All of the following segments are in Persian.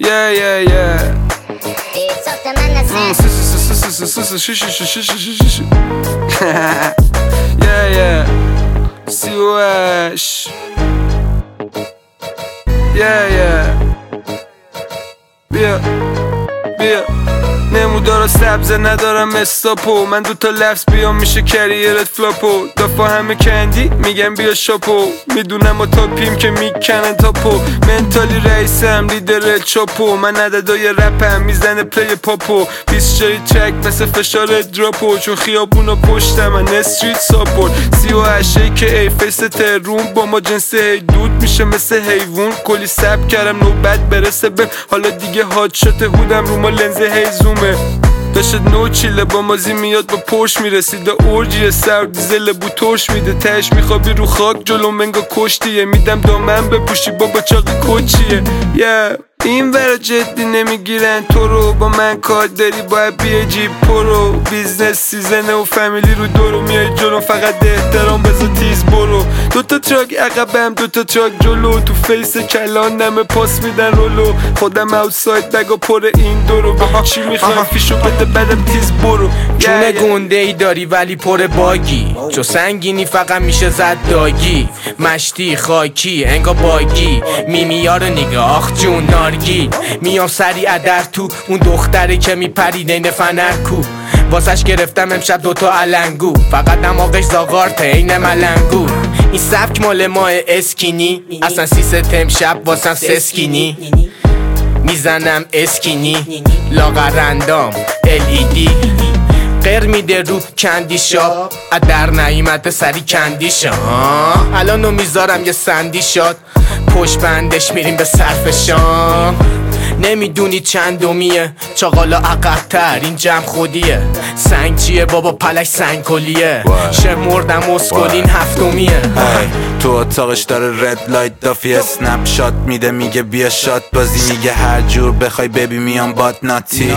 Yeah, yeah, yeah. Yeah, yeah. COH. Yeah, yeah. بیا نمودارا سبز ندارم استاپو من دوتا لفظ بیام میشه کریرت فلاپو دافا همه کندی میگم بیا شاپو میدونم و تاپیم که میکنن تاپو منتالی رئیسم لیدر چاپو من عددای رپم میزنه پلی پاپو 20 جای ترک مثل فشار دراپو چون خیابونا پشتم من استریت ساپورت 38 که ای فیس ترون با ما جنسه هی دود میشه مثل حیوون کلی سب کردم نوبت برسه بهم حالا دیگه هات شات هودم رو ما لنزه هی زومه داشت نو چیله با مازی میاد با پرش میرسید اورجی سر دیزل بو ترش میده تش میخوابی رو خاک جلو منگا کشتیه میدم دامن بپوشی بابا چاقی کوچیه این ورا جدی نمیگیرن تو رو با من کار داری باید بیای جیب پرو بیزنس سیزنه و فامیلی رو دورو میای جلو فقط احترام بذار تیز برو دوتا تراک عقبم دوتا تراک جلو تو فیس کلان نمه پاس میدن رولو خودم اوتساید بگا پر این دورو بگو چی میخوای فیشو بده بدم تیز برو چونه گنده ای داری ولی پر باگی چو سنگینی فقط میشه زد داگی مشتی خاکی انگا باگی میمیارو نگاه جون نارگی میام سریع در تو اون دختره که میپرید این فنر کو واسش گرفتم امشب دوتا علنگو فقط دماغش زاغارته این ملنگو این سبک مال ماه اسکینی اصلا سیستم شب واسم سسکینی میزنم اسکینی لاغرندام LED قر میده رو کندی شاب در نایمت سری کندی شا الانو میذارم یه سندی شاد پشت بندش میریم به صرفشان نمیدونی چندمیه چاقالا عقب‌تر این جمع خودیه سنگ چیه بابا پلش سنگ کلیه شمردم اسکلین هفتمیه تو اتاقش داره رد لایت دافی اسنپ شات میده میگه بیا شات بازی میگه هر جور بخوای ببی میام باد ناتی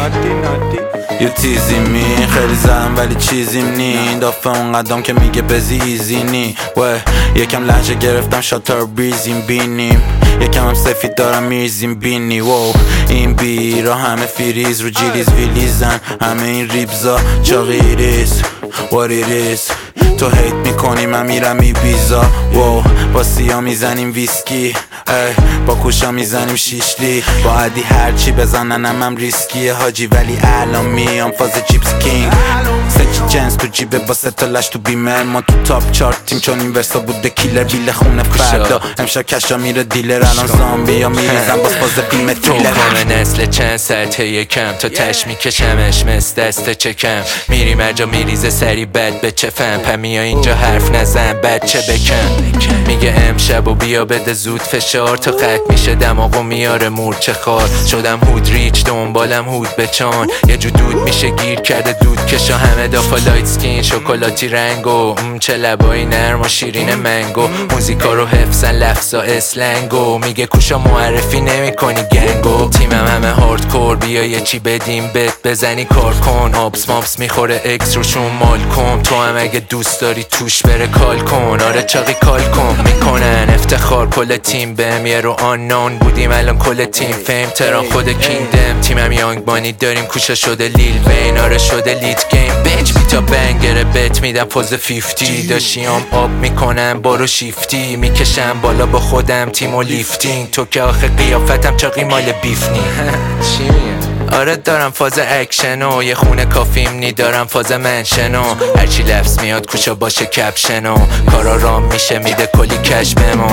یو تیزی می خیلی زدم ولی چیزیم نی دافه اون قدم که میگه بزی ایزی نی یکم لحجه گرفتم شاتر بریزیم بینیم یکم هم سفید دارم میریزیم بینی این بیرا همه فریز رو جیلیز ویلیزن همه این ریبزا چاقیریز what it is تو هیت میکنی من میرم میبیزا با سیا میزنیم ویسکی با کوشا میزنیم شیشلی با عدی هرچی بزننم هم ریسکیه حاجی ولی الان میام فاز چیپس کینگ سچی جنس تو جیبه با ستا لش تو بیمر ما تو تاپ چارت تیم چون این ورسا بوده کیلر بیل خونه فردا امشب کشا میره دیلر الان زامبی ها میریزن باز فاز بیمه تریلر تو نسل چند ساعته یکم تا تش میکشمش مثل دست چکم میریم هر جا میریزه سری بد به چفم پمیا اینجا حرف نزن بچه بکن میگه امشب و بیا بده زود فشار تا قط میشه دماغو میاره مورچه خار شدم هود ریچ دنبالم هود بچان یه جو دود میشه گیر کرده دود کشا همه دافا لایت سکین شکلاتی رنگو چه لبایی نرم و شیرین منگو موزیکا رو حفظن لفظا اسلنگو میگه کوشا معرفی نمی کنی گنگو تیمم همه هاردکور بیا یه چی بدیم بت بزنی کار کن آبس مابس میخوره اکس روشون مال کن تو هم اگه دوست داری توش بره کال کن آره چاقی کال کن میکنن افتخار کل تیم بهم یه رو آنان بودیم الان کل تیم فیم تران خود کینگدم تیمم یانگ بانی داریم کوشا شده لیل وین آره شده لیت گیم بیچ بیتا بنگره بت میدم پوز 50 داشیام آب میکنم بارو شیفتی میکشم بالا با خودم تیم و لیفتینگ تو که آخه قیافتم چاقی مال بیفنی چی میگه آره دارم فاز اکشنو یه خونه کافیم نی دارم فاز منشنو هرچی لفظ میاد کوشا باشه کپشنو کارا رام میشه میده کلی کش بمو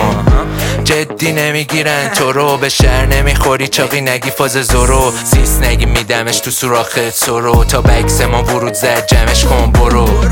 جدی نمیگیرن تو رو به شهر نمیخوری چاقی نگی فاز زورو سیس نگی میدمش تو سوراخت سرو تا بکس ما ورود زد جمعش کن برو